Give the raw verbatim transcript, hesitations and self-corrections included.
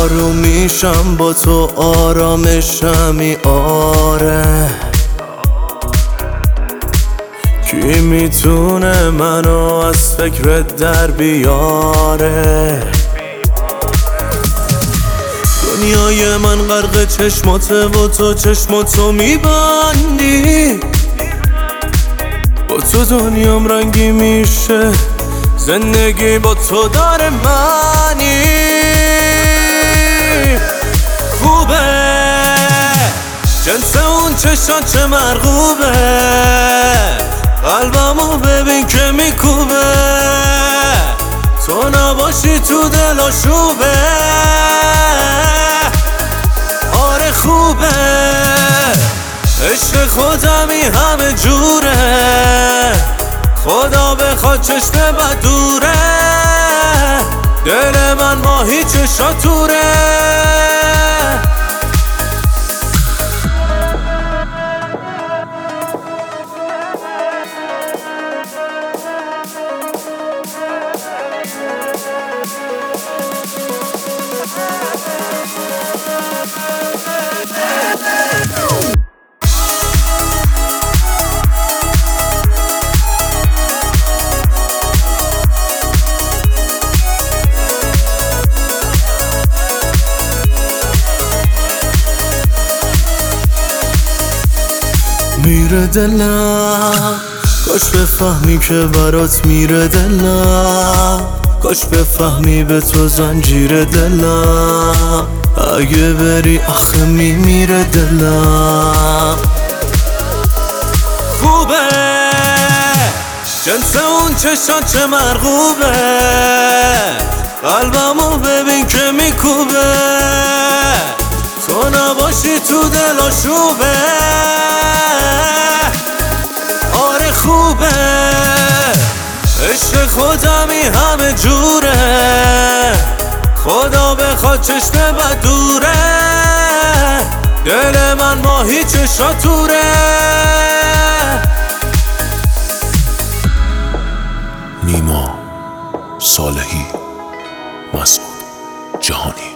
آروم میشم با تو، آرامشمی آره. کی میتونه منو از فکرت در بیاره؟ دنیای من غرق چشماته و تو چشماتو میبندی. با تو دنیام رنگی میشه، زندگی با تو داره معنی. خوبه جنس اون چشات چه مرغوبه، قلبمو ببین که میکوبه. تو نباشی تو دل آشوبه. آره خوبه عشق خودمی همه جوره، خدا بخواد چشم بد دوره. دل من ماهی چشاتوره. میره دلم کاش بفهمی که برات میره دلم، کاش بفهمی به تو زنجیر دلم. اگه بری آخه میمیره دلم. خوبه جنس اون چشات چه مرغوبه، قلبمو ببین که میکوبه. تو نباشی تو دل آشوبه. آره خوبه عشق خودمی همه جوره، خدا بخواد چشم بد دوره. دل من ماهی چشاتوره. نیما صالحی، مسعود جهانی.